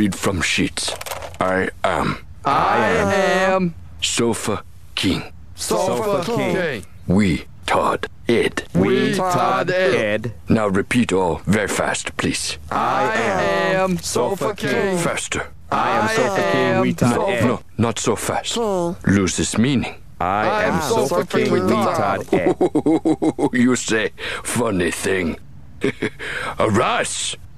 read from sheets. I am Sofa King. Sofa King. We Todd Ed. We Todd Ed. Now repeat all very fast, please. I am Sofa King. Faster. I am Sofa King. We Todd Ed. No, not so fast. Loses meaning. I am Sofa King. We Todd Ed. You say funny thing. Arise!